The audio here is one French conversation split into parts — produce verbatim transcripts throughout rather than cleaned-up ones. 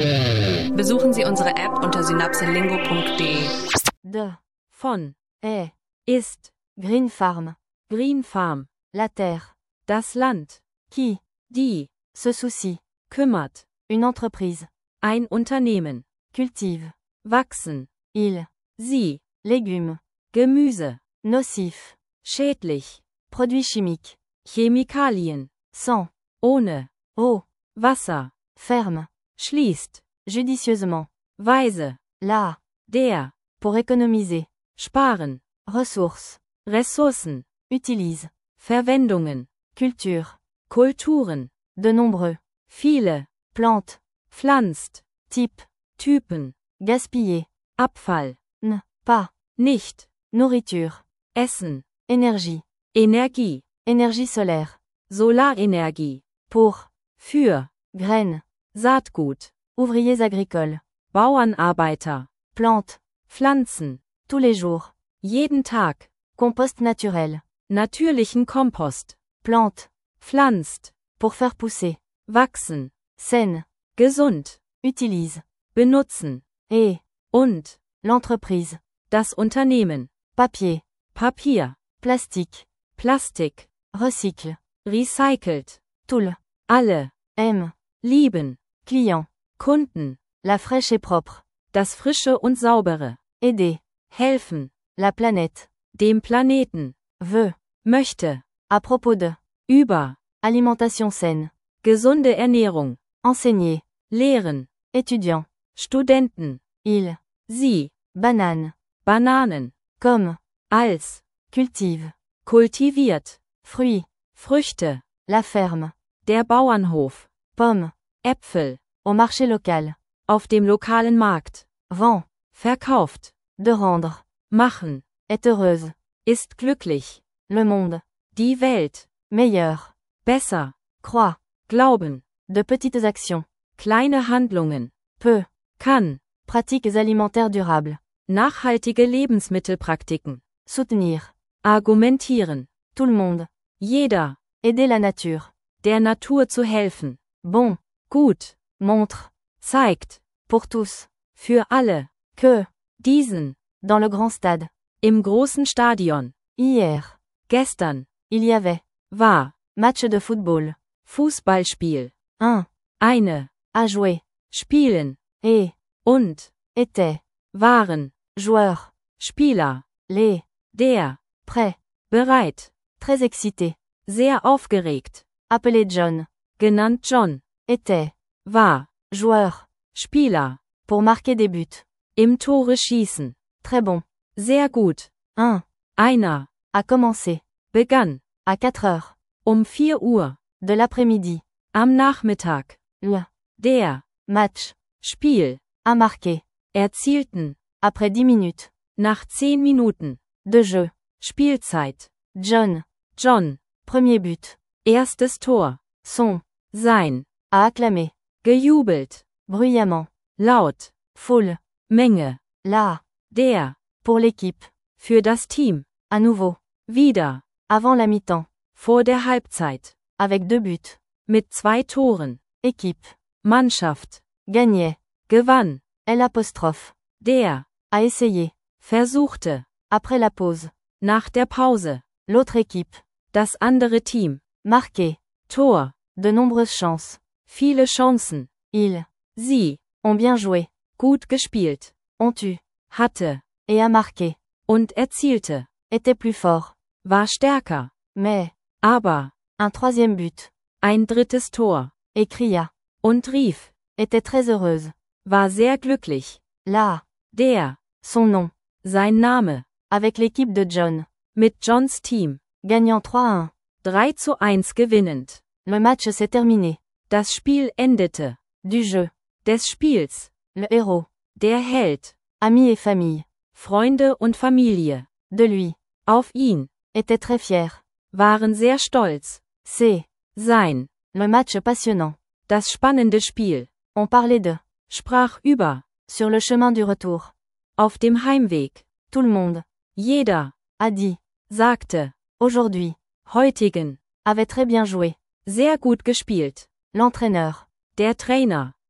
Besuchen Sie unsere App unter synapselingo punkt de. De. Von. Est. Ist. Green Farm. Green Farm. La terre. Das Land. Qui. Die. Se soucie. Kümmert. Une entreprise. Ein Unternehmen. Cultive. Wachsen. Il. Sie. Légumes. Gemüse. Nocif. Schädlich. Produits chimiques. Chemikalien. Sans. Ohne. Eau. Wasser. Ferme. Schließt. Judicieusement. Weise. La. Der. Pour économiser. Sparen. Ressources. Ressourcen. Utilise. Verwendungen. Culture. Kulturen. De nombreux. Viele. Plantes. Pflanzt. Type. Typen. Gaspiller. Abfall. N. Pas. Nicht. Nourriture. Essen. Énergie. Energie. Énergie solaire. Solarenergie. Pour. Für. Graines. Saatgut. Ouvriers agricoles. Bauernarbeiter. Plantes. Pflanzen. Tous les jours. Jeden Tag. Compost naturel. Natürlichen Kompost. Plante. Pflanzt. Pour faire pousser. Wachsen. Saine. Gesund. Utilise. Benutzen. Et. Und. L'entreprise. Das Unternehmen. Papier. Papier. Plastique. Plastik. Recycle. Recycelt. Toul. Alle. Aime. Lieben. Client. Kunden. La fraîche et propre. Das Frische und Saubere. Aider. Helfen. La planète. Dem Planeten. Veut. Möchte. À propos de. Über. Alimentation saine. Gesunde Ernährung. Enseigner. Lehren. Étudiant. Studenten. Il. Sie. Banane. Bananen. Comme. Als. Cultive. Kultiviert. Fruits. Früchte. La ferme. Der Bauernhof. Pomme. Äpfel. Au marché local. Auf dem lokalen Markt. Vend. Verkauft. De rendre. Machen. Est heureuse. Ist glücklich. Le monde. Die Welt. Meilleur. Besser. Croit. Glauben. De petites actions. Kleine Handlungen. Peut. Kann. Pratiques alimentaires durables. Nachhaltige Lebensmittelpraktiken. Soutenir. Argumentieren. Tout le monde. Jeder. Aider la nature. Der Natur zu helfen. Bon. Gut. Montre. Zeigt. Pour tous. Für alle. Que. Diesen. Dans le grand stade. Im großen Stadion. Hier. Gestern. Il y avait. War. Match de football. Fußballspiel. Un. Eine. À jouer. Spielen. Et. Und. Était. Waren. Joueur. Spieler. Les. Der. Prêt. Bereit. Très excité. Sehr aufgeregt. Appelé John. Genannt John. Était. War. Joueur. Spieler. Pour marquer des buts. Im Tore schießen. Très bon. Sehr gut. Un. Einer. A commencé. Begann. À quatre heures. Um vier Uhr. De l'après-midi. Am Nachmittag. Le. Der. Match. Spiel. A marqué. Erzielten. Après dix minutes. Nach zehn Minuten. De jeu. Spielzeit. John. John. Premier but. Erstes Tor. Son. Sein. A acclamé. Gejubelt. Bruyamment. Laut. Foule. Menge. La. Der. Pour l'équipe. Für das Team. À nouveau. Wieder. Avant la mi-temps. Vor der Halbzeit. Avec deux buts. Mit zwei Toren. Équipe. Mannschaft. Gagnait. Gewann. L'apostrophe. Der. A essayé. Versuchte. Après la pause. Nach der Pause. L'autre équipe. Das andere Team. Marqué. Tor. De nombreuses chances. Viele Chancen. Ils. Sie. Ont bien joué. Gut gespielt. Ont eu. Hatte. Et a marqué. Und erzielte. Était plus fort. War stärker. Mais. Aber. Un troisième but. Ein drittes Tor. Et cria. Und rief. Était très heureuse. War sehr glücklich. La. Der. Son nom. Sein Name. Avec l'équipe de John. Mit Johns Team. Gagnant trois à un. drei zu eins gewinnend. Le match s'est terminé. Das Spiel endete. Du jeu. Des Spiels. Le héros. Der Held. Amis et famille. Freunde und Familie. De lui. Auf ihn. Était très fier. Waren sehr stolz. C'est. Sein. Le match passionnant. Das spannende Spiel. On parlait de. Sprach über. Sur le chemin du retour. Auf dem Heimweg. Tout le monde. Jeder. A dit. Sagte. Aujourd'hui. Heutigen. Avait très bien joué. Sehr gut gespielt. L'entraîneur. Der Trainer.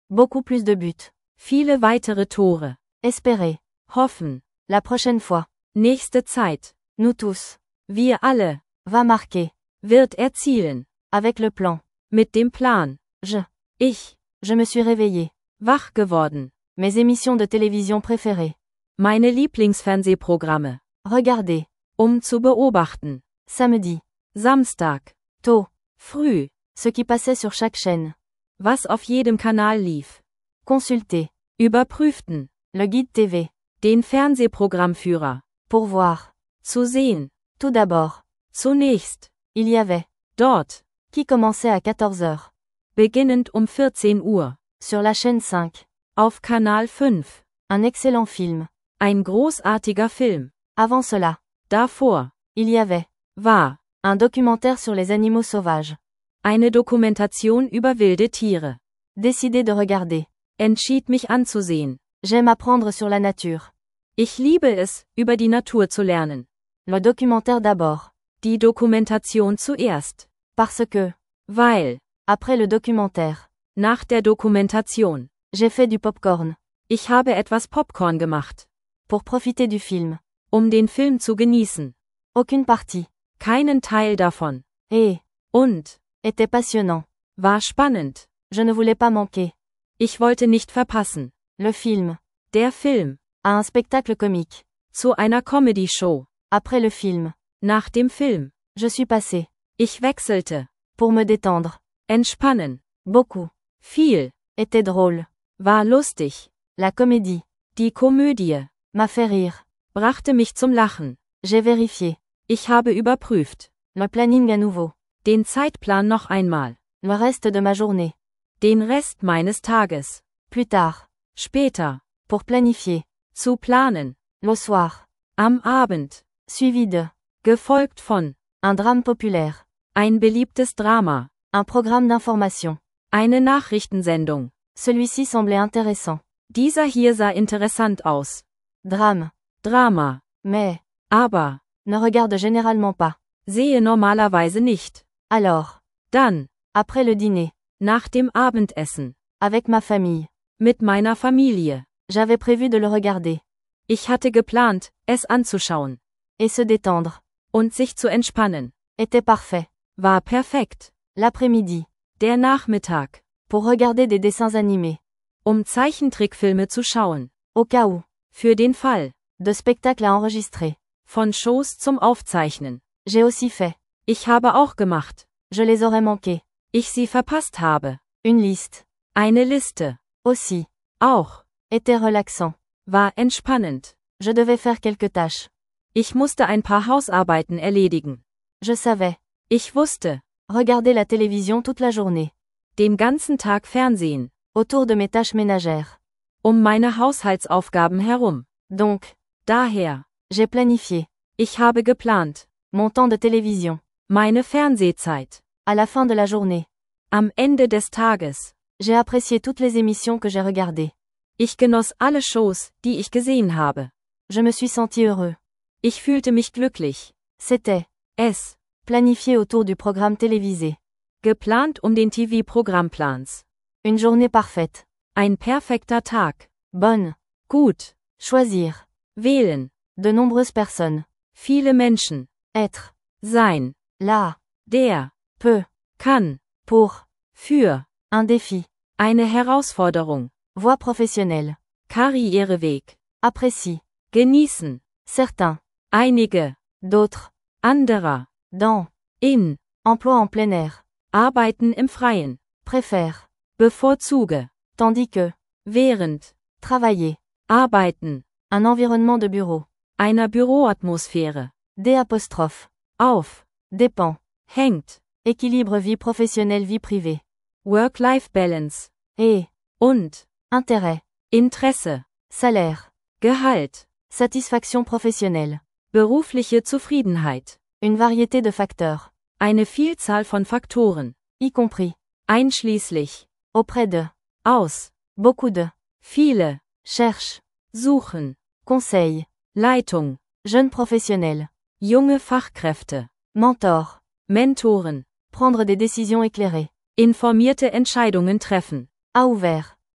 Beaucoup plus de buts. Viele weitere Tore. Espérer. Hoffen. La prochaine fois. Nächste Zeit. Nous tous. Wir alle. Va marquer. Wird erzielen. Avec le plan. Mit dem Plan. Je. Ich. Je me suis réveillé. Wach geworden. Mes émissions de télévision préférées. Meine Lieblingsfernsehprogramme. Regarder. Um zu beobachten. Samedi. Samstag. Tôt. Früh. Ce qui passait sur chaque chaîne. Was auf jedem Kanal lief. Consulter. Überprüften. Le guide T V. Den Fernsehprogrammführer. Pour voir. Zu sehen. Tout d'abord. Zunächst. Il y avait. Dort. Qui commençait à quatorze heures. Beginnend um vierzehn Uhr. Sur la chaîne cinq. Auf Kanal fünf. Un excellent film. Ein großartiger Film. Avant cela. Davor. Il y avait. War. Un documentaire sur les animaux sauvages. Eine Dokumentation über wilde Tiere. Décidé de regarder. Entschied mich anzusehen. J'aime apprendre sur la nature. Ich liebe es, über die Natur zu lernen. Le documentaire d'abord. Die Dokumentation zuerst. Parce que. Weil. Après le documentaire. Nach der Dokumentation. J'ai fait du popcorn. Ich habe etwas Popcorn gemacht. Pour profiter du film. Um den Film zu genießen. Aucune partie. Keinen Teil davon. Et. Und. Était passionnant. War spannend. Je ne voulais pas manquer. Ich wollte nicht verpassen. Le film. Der Film. À un spectacle comique. Zu einer Comedy-Show. Après le film. Nach dem Film. Je suis passé. Ich wechselte. Pour me détendre. Entspannen. Beaucoup. Viel. Était drôle. War lustig. La comédie. Die Komödie. M'a fait rire. Brachte mich zum Lachen. J'ai vérifié. Ich habe überprüft. Le planning à nouveau. Den Zeitplan noch einmal. Le reste de ma journée. Den Rest meines Tages. Plus tard. Später. Pour planifier. Zu planen. Le soir. Am Abend. Suivi de. Gefolgt von. Un drame populaire. Ein beliebtes Drama. Un programme d'information. Eine Nachrichtensendung. Celui-ci semblait intéressant. Dieser hier sah interessant aus. Drame. Drama. Mais. Aber. Ne regarde généralement pas. Sehe normalerweise nicht. Alors. Dann. Après le dîner. Nach dem Abendessen. Avec ma famille. Mit meiner Familie. J'avais prévu de le regarder. Ich hatte geplant, es anzuschauen. Et se détendre. Und sich zu entspannen. Était parfait. War perfekt. L'après-midi. Der Nachmittag. Pour regarder des dessins animés. Um Zeichentrickfilme zu schauen. Au cas où. Für den Fall. De spectacles à enregistrer. Von Shows zum Aufzeichnen. J'ai aussi fait. Ich habe auch gemacht. Je les aurais manqués. Ich sie verpasst habe. Une liste. Eine Liste. Aussi. Auch. Était relaxant. War entspannend. Je devais faire quelques tâches. Ich musste ein paar Hausarbeiten erledigen. Je savais. Ich wusste. Regarder la télévision toute la journée. Den ganzen Tag Fernsehen. Autour de mes tâches ménagères. Um meine Haushaltsaufgaben herum. Donc. Daher. J'ai planifié. Ich habe geplant. Mon temps de télévision. Meine Fernsehzeit. À la fin de la journée. Am Ende des Tages. J'ai apprécié toutes les émissions que j'ai regardées. Ich genoss alle Shows, die ich gesehen habe. Je me suis senti heureux. Ich fühlte mich glücklich. C'était. Es. Planifié autour du programme télévisé. Geplant um den T V-Programmplans. Une journée parfaite. Ein perfekter Tag. Bonne. Gut. Choisir. Wählen. De nombreuses personnes. Viele Menschen. Être. Sein. Là. Der. Peut. Kann. Pour. Für. Un défi. Eine Herausforderung. Voie professionnelle. Karriereweg. Apprécie. Genießen. Certains. Einige. D'autres. Anderer. Dans. In. Emploi en plein air. Arbeiten im Freien. Préfère. Bevorzuge. Tandis que. Während. Travailler. Arbeiten. Un environnement de bureau. Einer Büroatmosphäre. Des apostrophes. Auf. Dépend. Hängt. Équilibre vie professionnelle vie privée. Work-Life Balance. Et. Und. Intérêt. Interesse. Salaire. Gehalt. Satisfaction professionnelle. Berufliche Zufriedenheit. Une variété de facteurs. Eine Vielzahl von Faktoren. Y compris. Einschließlich. Auprès de. Aus. Beaucoup de. Viele. Cherche. Suchen. Conseil. Leitung. Jeune professionnel. Junge Fachkräfte. Mentor. Mentoren. Prendre des décisions éclairées. Informierte Entscheidungen treffen. À ouvert.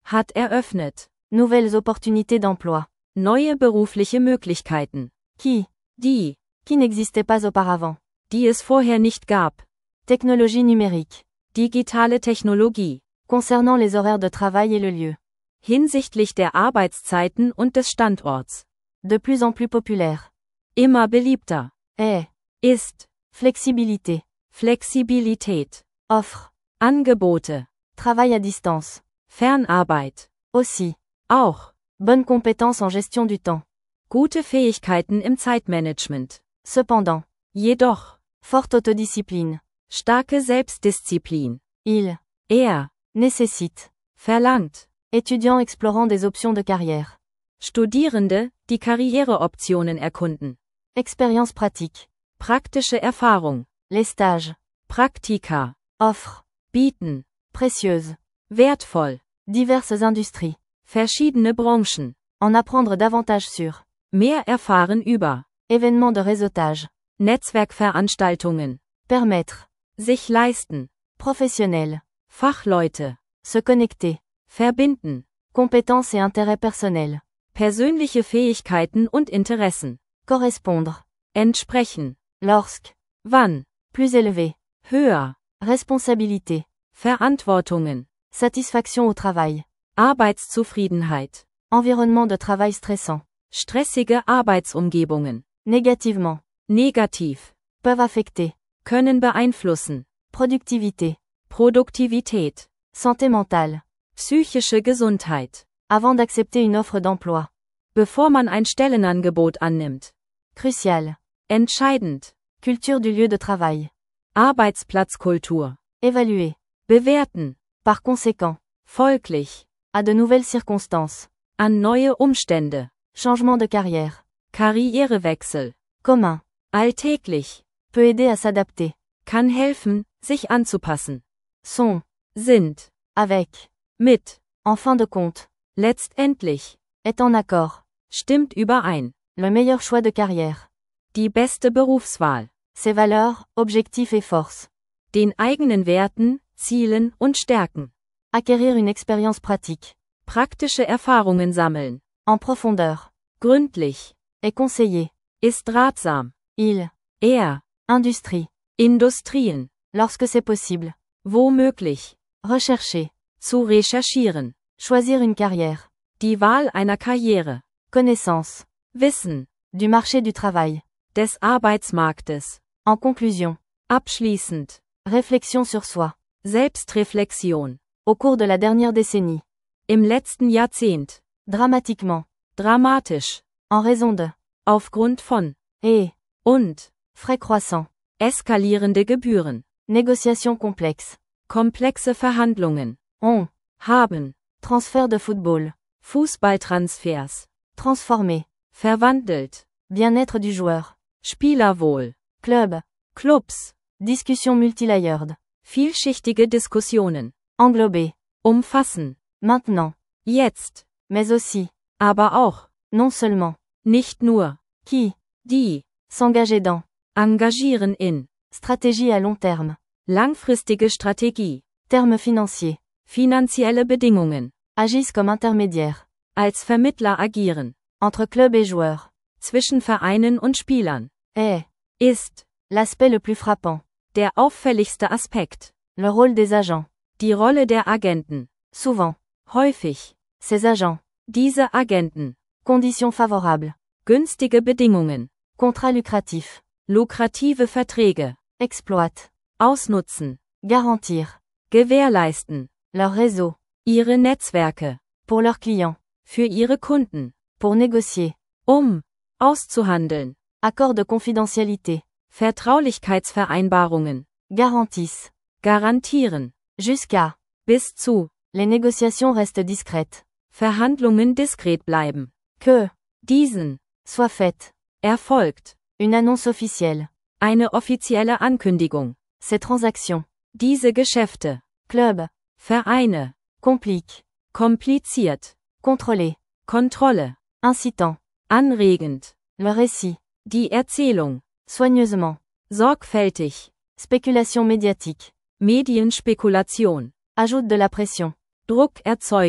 hat eröffnet. Nouvelles opportunités d'emploi. Neue berufliche Möglichkeiten. Qui? Die, Qui n'existait pas auparavant. die es vorher nicht gab. Technologie numérique. Digitale Technologie. Concernant les horaires de travail et le lieu. Hinsichtlich der Arbeitszeiten und des Standorts. De plus en plus populaire. Immer beliebter. Est. Ist. Flexibilité. Flexibilität. Offre. Angebote. Travail à distance. Fernarbeit. Aussi. Auch. Bonne compétence en gestion du temps. Gute Fähigkeiten im Zeitmanagement. Cependant. Jedoch. Forte autodiscipline. Starke Selbstdisziplin. Il. Er. Nécessite. Verlangt. Étudiants explorant des options de carrière. Studierende, die Karriereoptionen erkunden. Expérience pratique. Praktische Erfahrung. Les stages. Praktika. Offre. Bieten. Précieuse. Wertvoll. Diverses industries. Verschiedene Branchen. En apprendre davantage sur. Mehr erfahren über. Événements de réseautage. Netzwerkveranstaltungen. Permettre. Sich leisten. Professionnel. Fachleute. Se connecter. Verbinden. Compétences et intérêts personnels. Persönliche Fähigkeiten und Interessen. Correspondre. Entsprechen. Lorsque. Wann. Plus élevé. Höher. Responsabilité. Verantwortungen. Satisfaction au travail. Arbeitszufriedenheit. Environnement de travail stressant. Stressige Arbeitsumgebungen. Négativement. Negativ. Peuvent affecter. Können beeinflussen. Productivité. Produktivität. Santé mentale. Psychische Gesundheit. Avant d'accepter une offre d'emploi. Bevor man ein Stellenangebot annimmt. Crucial. Entscheidend. Culture du lieu de travail. Arbeitsplatzkultur. Évaluer. Bewerten. Par conséquent. Folglich. À de nouvelles circonstances. An neue Umstände. Changement de carrière. Karrierewechsel. Commun. Alltäglich. Peut aider à s'adapter. Kann helfen, sich anzupassen. Sont. Sind. Avec. Mit. En fin de compte. Letztendlich. Est en accord. Stimmt überein. Le meilleur choix de carrière. Die beste Berufswahl. Ses valeurs, objectifs et forces. Den eigenen Werten, Zielen und Stärken. Acquérir une expérience pratique. Praktische Erfahrungen sammeln. En profondeur. Gründlich. Est conseillé. Ist ratsam. Il. Er. Industrie. Industrien. Lorsque c'est possible. Wo möglich. Rechercher. Zu recherchieren. Choisir une carrière. Die Wahl einer Karriere. Connaissance. Wissen. Du marché du travail. Des Arbeitsmarktes. En conclusion. Abschließend. Réflexion sur soi. Selbstreflexion. Au cours de la dernière décennie. Im letzten Jahrzehnt. Dramatiquement. Dramatisch. En raison de. Aufgrund von. Et. Und. Frais croissants. Eskalierende Gebühren. Négociations complexes. Komplexe Verhandlungen. On. Haben. Transfert de football. Fußballtransfers. Transformer. Verwandelt. Bien-être du joueur. Spielerwohl. Club. Clubs. Discussion multilayered. Vielschichtige Diskussionen. Englober. Umfassen. Maintenant. Jetzt. Mais aussi. Aber auch. Non seulement. Nicht nur. Qui. Die. S'engager dans. Engagieren in. Stratégie à long terme. Langfristige Strategie. Termes financiers. Finanzielle Bedingungen. Agissent comme intermédiaires. Als Vermittler agieren. Entre club et joueurs. Zwischen Vereinen und Spielern. Est. Ist. L'aspect le plus frappant. Der auffälligste Aspekt. Le rôle des agents. Die Rolle der Agenten. Souvent. Häufig. Ces agents. Diese Agenten. Conditions favorables. Günstige Bedingungen. Contrat lucratif. Lukrative Verträge. Exploite. Ausnutzen. Garantir. Gewährleisten. Leur réseau. Ihre Netzwerke. Pour leurs clients. Für ihre Kunden. Pour négocier. Um. Auszuhandeln. Accord de confidentialité. Vertraulichkeitsvereinbarungen. Garantissent. Garantieren. Jusqu'à. Bis zu. Les négociations restent discrètes. Verhandlungen diskret bleiben. Que. Diesen. Soit faite. Erfolgt. Une annonce officielle. Eine offizielle Ankündigung. Ces transactions. Diese Geschäfte. Club. Vereine. Complique. Kompliziert. Contrôler. Kontrolle. Incitant. Anregend. Le récit. Die Erzählung. Soigneusement. Sorgfältig. Spéculation médiatique. Medienspekulation. Ajoute de la pression. Druck erzeugen.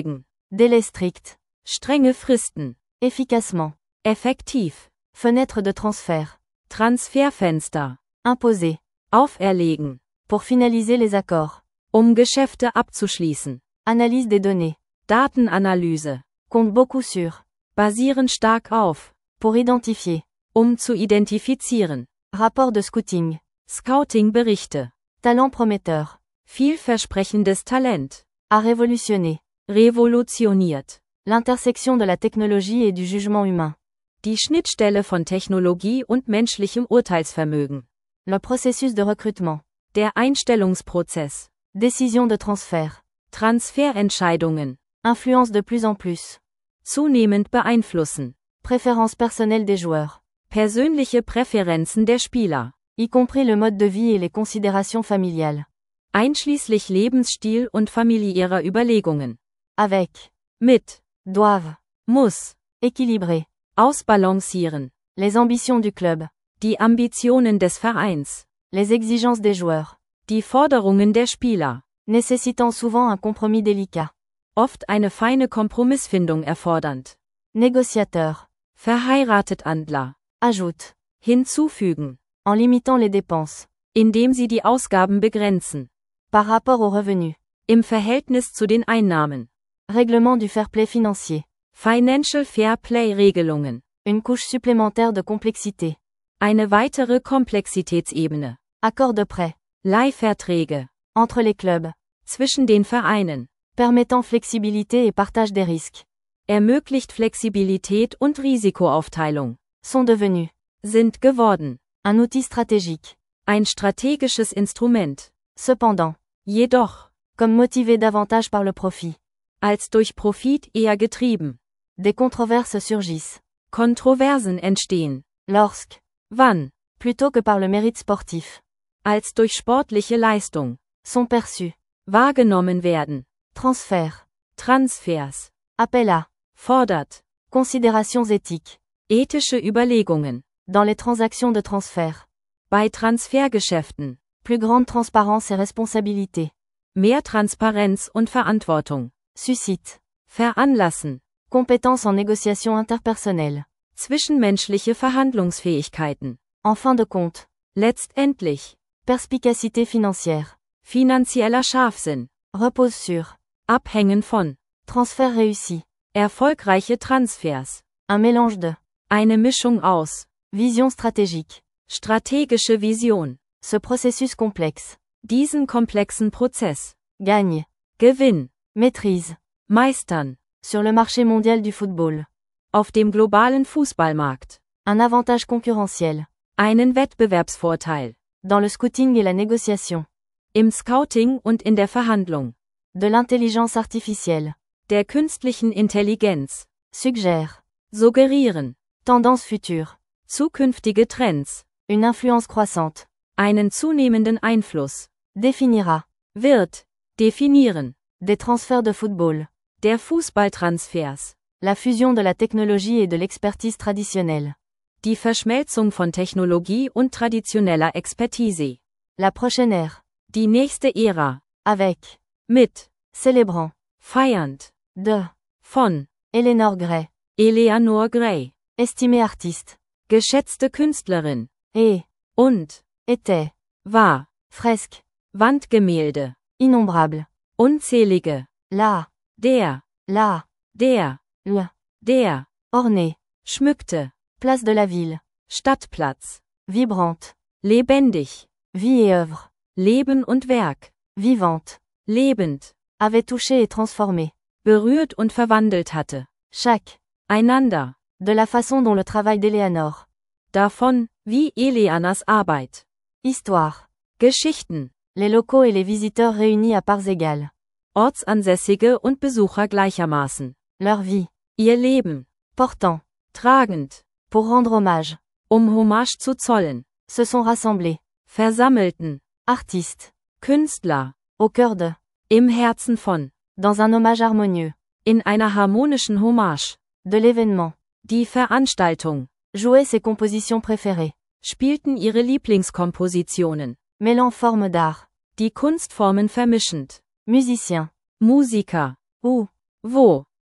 Délai strict. Strenge Fristen. Efficacement. Effektiv. Fenêtre de transfert. Transferfenster. Imposer. Auferlegen. Pour finaliser les accords. Um Geschäfte abzuschließen. Analyse des données. Datenanalyse. Compte beaucoup sur. Basieren stark auf. Pour identifier. Um zu identifizieren. Rapport de scouting. Scouting-Berichte. Talent prometteur. Vielversprechendes Talent. À révolutionner. Revolutioniert. L'intersection de la technologie et du jugement humain. Die Schnittstelle von Technologie und menschlichem Urteilsvermögen. Le processus de recrutement. Der Einstellungsprozess. Décision de transfert. Transferentscheidungen. Influence de plus en plus. Zunehmend beeinflussen. Préférences personnelles des joueurs. Persönliche Präferenzen der Spieler. Y compris le mode de vie et les considérations familiales. Einschließlich Lebensstil und familiärer Überlegungen. Avec. Mit. Doivent. Muss. Équilibrer. Ausbalancieren. Les ambitions du club. Die Ambitionen des Vereins. Les exigences des joueurs. Die Forderungen der Spieler. Nécessitant souvent un compromis délicat. Oft eine feine Kompromissfindung erfordernd. Négociateur. Verheiratetandler. Ajoute. Hinzufügen. En limitant les dépenses. Indem sie die Ausgaben begrenzen. Par rapport aux revenus. Im Verhältnis zu den Einnahmen. Règlement du fair play financier. Financial Fair Play Regelungen. Une couche supplémentaire de complexité. Eine weitere Komplexitätsebene. Accord de prêt. Leihverträge. Entre les clubs. Zwischen den Vereinen. Permettant flexibilité et partage des risques. Ermöglicht Flexibilität und Risikoaufteilung. Sont devenus. Sind geworden. Un outil stratégique. Ein strategisches Instrument. Cependant. Jedoch. Comme motivé davantage par le profit. Als durch Profit eher getrieben. Des controverses surgissent. Kontroversen entstehen. Lorsque. Wann. Plutôt que par le mérite sportif. Als durch sportliche Leistung. Sont perçus. Wahrgenommen werden. Transfert. Transfers. Appel à. Fordert. Considérations éthiques. Ethische Überlegungen. Dans les transactions de transfert. Bei Transfergeschäften. Plus grande transparence et responsabilité. Mehr Transparenz und Verantwortung. Suscite. Veranlassen. Compétence en négociation interpersonnelle. Zwischenmenschliche Verhandlungsfähigkeiten. En fin de compte. Letztendlich. Perspicacité financière. Finanzieller Scharfsinn. Repose sur. Abhängen von. Transfert réussi. Erfolgreiche Transfers. Un mélange de. Eine Mischung aus. Vision stratégique. Strategische Vision. Ce processus complexe. Diesen komplexen Prozess. Gagne. Gewinn. Maîtrise. Meistern. Sur le marché mondial du football. Auf dem globalen Fußballmarkt. Un avantage concurrentiel. Einen Wettbewerbsvorteil. Dans le scouting et la négociation. Im Scouting und in der Verhandlung. De l'intelligence artificielle. Der künstlichen Intelligenz. Suggère. Suggerieren. Tendance future. Zukünftige Trends. Une influence croissante. Einen zunehmenden Einfluss. Définira. Wird. Definieren. Des transferts de football. Der Fußballtransfers. La fusion de la technologie et de l'expertise traditionnelle. Die Verschmelzung von Technologie und traditioneller Expertise. La prochaine ère. Die nächste Ära. Avec. Mit. Célébrant. Feiernd. De. Von. Eleanor Gray. Eleanor Gray. Estimée artiste. Geschätzte Künstlerin. Et. Und. Était. War. Fresque. Wandgemälde. Innombrable. Unzählige. La. Der. La. Der. Le. Der. Ornée. Schmückte. Place de la ville. Stadtplatz. Vibrante. Lebendig. Vie et œuvre. Leben und Werk. Vivante. Lebend. Avait touché et transformé. Berührt und verwandelt hatte. Chaque. Einander. De la façon dont le travail d'Eleanor. Davon, wie Eleanas Arbeit. Histoire. Geschichten. Les locaux et les visiteurs réunis à parts égales. Ortsansässige und Besucher gleichermaßen. Leur vie. Ihr Leben. Portant. Tragend. Pour rendre hommage. Um Hommage zu zollen. Se sont rassemblés. Versammelten. Artistes. Künstler. Au cœur de. Im Herzen von. Dans un hommage harmonieux. In einer harmonischen Hommage. De l'événement. Die Veranstaltung. Jouaient ses compositions préférées. Spielten ihre Lieblingskompositionen. Mêlant formes d'art. Die Kunstformen vermischend. Musicien. Musiker. Où. Wo.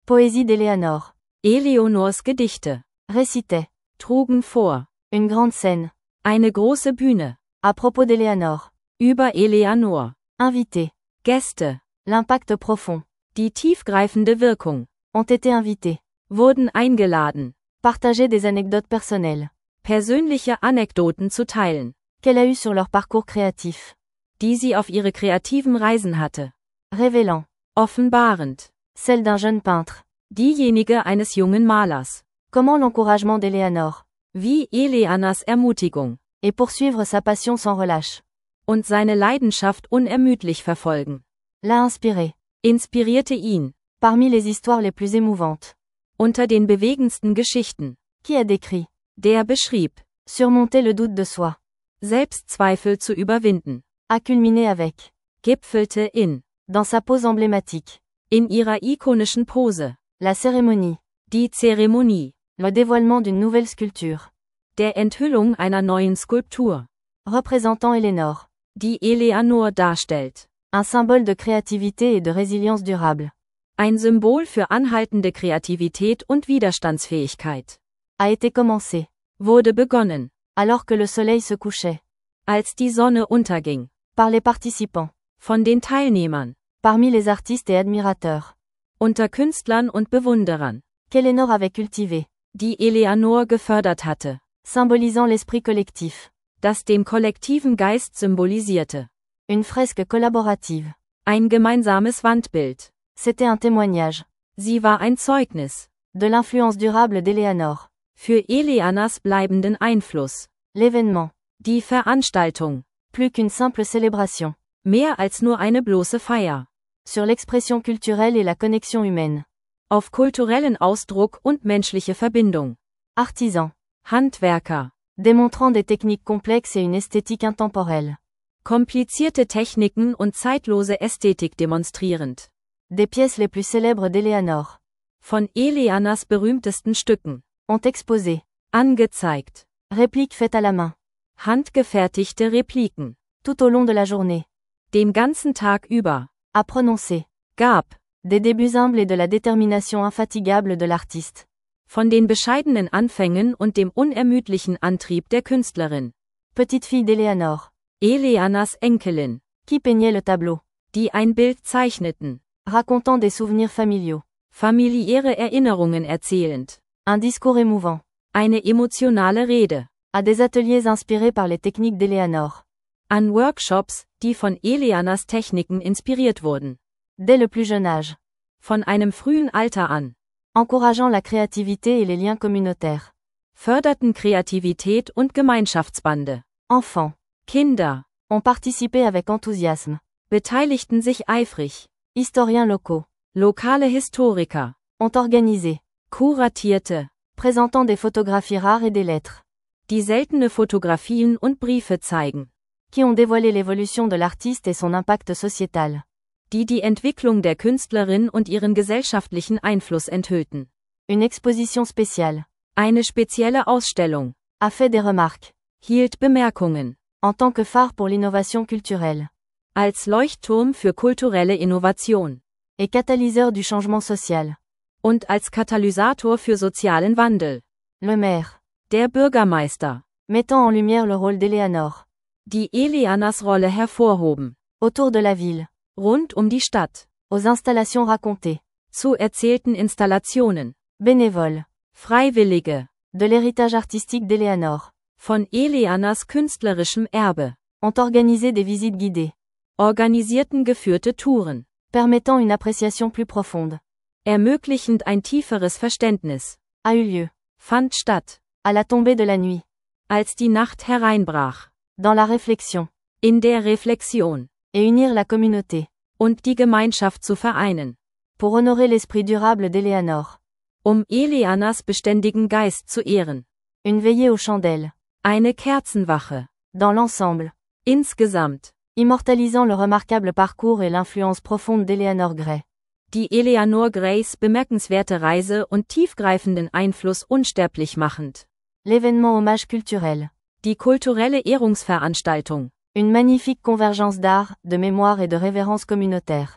Poésie d'Eleanor. Eleonors Gedichte. Récitait. Trugen vor. Une grande scène. Eine große Bühne. À propos d'Eleanor. Über Eleanor. Invités. Gäste. L'impact profond. Die tiefgreifende Wirkung. Ont été invités. Wurden eingeladen. Partager des anecdotes personnelles. Persönliche Anekdoten zu teilen. Qu'elle a eu sur leur parcours créatif. Die sie auf ihre kreativen Reisen hatte. Révélant. Offenbarend. Celle d'un jeune peintre. Diejenige eines jungen Malers. Comment l'encouragement d'Eleanor. Wie Eleanas Ermutigung. Et poursuivre sa passion sans relâche. Und seine Leidenschaft unermüdlich verfolgen. L'a inspiré. Inspirierte ihn. Parmi les histoires les plus émouvantes. Unter den bewegendsten Geschichten. Qui a décrit. Der beschrieb. Surmonter le doute de soi. Selbstzweifel zu überwinden. A culminé avec. Gipfelte in. Dans sa pose emblématique. In ihrer ikonischen Pose. La cérémonie. Die Zeremonie. Le dévoilement d'une nouvelle sculpture. Der Enthüllung einer neuen Skulptur. Représentant Eleanor. Die Eleanor darstellt. Un symbole de créativité et de résilience durable. Ein Symbol für anhaltende Kreativität und Widerstandsfähigkeit. A été commencé. Wurde begonnen. Alors que le soleil se couchait. Als die Sonne unterging. Par les participants. Von den Teilnehmern. Parmi les artistes et admirateurs. Unter Künstlern und Bewunderern. Qu'Eleanor avait cultivé. Die Eleanor gefördert hatte. Symbolisant l'esprit collectif. Das dem kollektiven Geist symbolisierte. Une fresque collaborative. Ein gemeinsames Wandbild. C'était un témoignage. Sie war ein Zeugnis. De l'influence durable d'Eleanor. Für Eleanas bleibenden Einfluss. L'événement. Die Veranstaltung. Plus qu'une simple célébration. Mehr als nur eine bloße Feier. Sur l'expression culturelle et la connexion humaine. Auf kulturellen Ausdruck und menschliche Verbindung. Artisan. Handwerker. Démontrant des techniques complexes et une esthétique intemporelle. Komplizierte Techniken und zeitlose Ästhetik demonstrierend. Des pièces les plus célèbres d'Eleanor. Von Eleanas berühmtesten Stücken. Ont exposé. Angezeigt. Répliques faites à la main. Handgefertigte Repliken. Tout au long de la journée. Den ganzen Tag über. À prononcer. Gab. Des débuts humbles et de la détermination infatigable de l'artiste. Von den bescheidenen Anfängen und dem unermüdlichen Antrieb der Künstlerin. Petite fille d'Eleanor. Eleanas Enkelin. Qui peignait le tableau. Die ein Bild zeichneten. Racontant des souvenirs familiaux. Familiäre Erinnerungen erzählend. Un discours émouvant. Eine emotionale Rede. À des ateliers inspirés par les techniques d'Eleanor. An Workshops, die von Eleanas Techniken inspiriert wurden. Dès le plus jeune âge. Von einem frühen Alter an. Encourageant la créativité et les liens communautaires. Förderten Kreativität und Gemeinschaftsbande. Enfants. Kinder. Ont participé avec enthousiasme. Beteiligten sich eifrig. Historiens locaux. Lokale Historiker. Ont organisé. Kuratierte. Présentant des photographies rares et des lettres. Die seltene Fotografien und Briefe zeigen. Qui ont dévoilé l'évolution de l'artiste et son impact sociétal. Die die Entwicklung der Künstlerin und ihren gesellschaftlichen Einfluss enthüllten. Une exposition spéciale. Eine spezielle Ausstellung. A fait des remarques. Hielt Bemerkungen. En tant que phare pour l'innovation culturelle. Als Leuchtturm für kulturelle Innovation. Et catalyseur du changement social. Und als Katalysator für sozialen Wandel. Le maire. Der Bürgermeister. Mettant en lumière le rôle d'Eleanor. Die Eleanas Rolle hervorhoben. Autour de la ville. Rund um die Stadt. Aux installations racontées. Zu erzählten Installationen. Bénévoles. Freiwillige. De l'héritage artistique d'Eleanor. Von Eleanas künstlerischem Erbe. Ont organisé des visites guidées. Organisierten geführte Touren. Permettant une appréciation plus profonde. Ermöglichend ein tieferes Verständnis. A eu lieu. Fand statt. À la tombée de la nuit. Als die Nacht hereinbrach. Dans la réflexion. In der Reflexion. Et unir la communauté. Und die Gemeinschaft zu vereinen. Pour honorer l'esprit durable d'Eleanor. Um Eleanas beständigen Geist zu ehren. Une veillée aux chandelles. Eine Kerzenwache. Dans l'ensemble. Insgesamt. Immortalisant le remarquable parcours et l'influence profonde d'Eleanor Gray. Die Eleanor Grays bemerkenswerte Reise und tiefgreifenden Einfluss unsterblich machend. L'événement hommage culturel. Die kulturelle Ehrungsveranstaltung. Une magnifique convergence d'art, de mémoire et de révérence communautaire.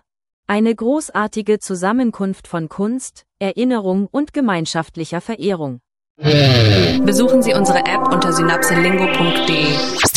Eine großartige Zusammenkunft von Kunst, Erinnerung und gemeinschaftlicher Verehrung. Besuchen Sie unsere App unter synapselingo punkt de.